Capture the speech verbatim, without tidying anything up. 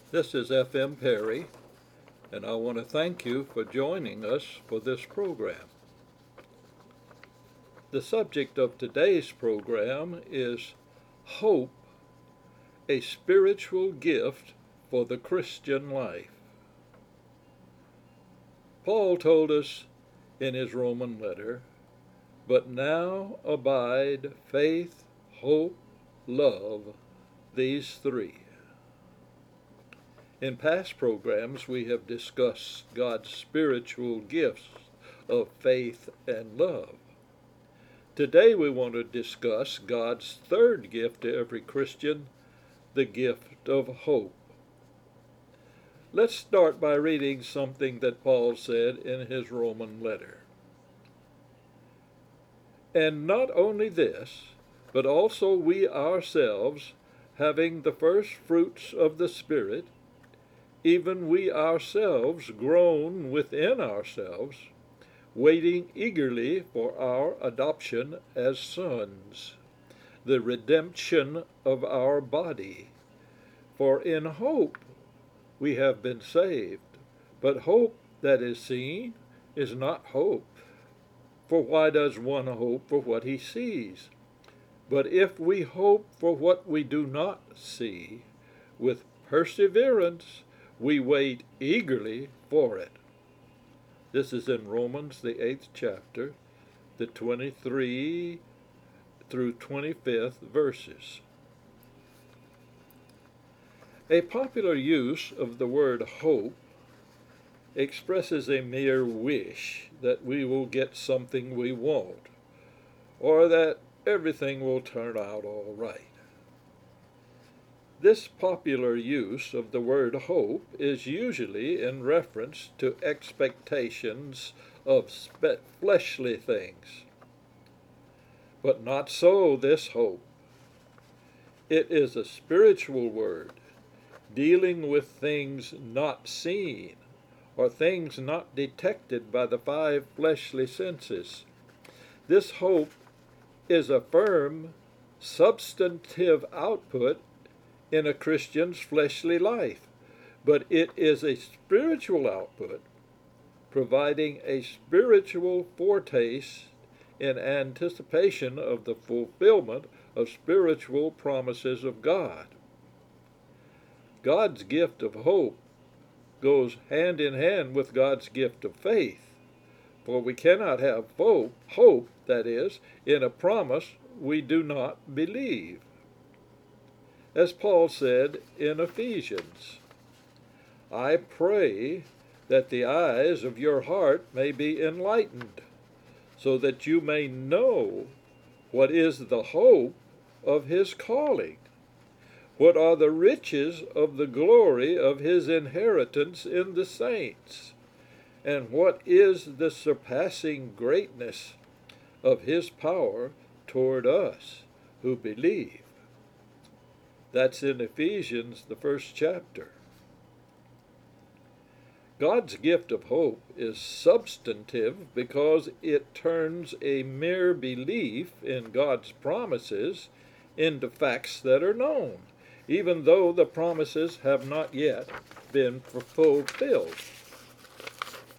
This is F M Perry, and I want to thank you for joining us for this program. The subject of today's program is Hope, a Spiritual Gift for the Christian Life. Paul told us in his Roman letter, "But now abide faith, hope, love, these three." In past programs, we have discussed God's spiritual gifts of faith and love. Today, we want to discuss God's third gift to every Christian, the gift of hope. Let's start by reading something that Paul said in his Roman letter. "And not only this, but also we ourselves, having the first fruits of the Spirit, even we ourselves groan within ourselves, waiting eagerly for our adoption as sons, the redemption of our body. For in hope we have been saved. But hope that is seen is not hope. For why does one hope for what he sees? But if we hope for what we do not see, with perseverance we wait eagerly for it." This is in Romans, the eighth chapter, the twenty-three through twenty-fifth verses. A popular use of the word hope expresses a mere wish that we will get something we want, or that everything will turn out all right. This popular use of the word hope is usually in reference to expectations of spe- fleshly things. But not so this hope. It is a spiritual word, dealing with things not seen, or things not detected by the five fleshly senses. This hope is a firm, substantive output in a Christian's fleshly life, but it is a spiritual output, providing a spiritual foretaste in anticipation of the fulfillment of spiritual promises of God. God's gift of hope goes hand in hand with God's gift of faith, for we cannot have hope, hope, that is, in a promise we do not believe. As Paul said in Ephesians, "I pray that the eyes of your heart may be enlightened, so that you may know what is the hope of his calling, what are the riches of the glory of his inheritance in the saints, and what is the surpassing greatness of his power toward us who believe." That's in Ephesians, the first chapter. God's gift of hope is substantive because it turns a mere belief in God's promises into facts that are known, even though the promises have not yet been fulfilled.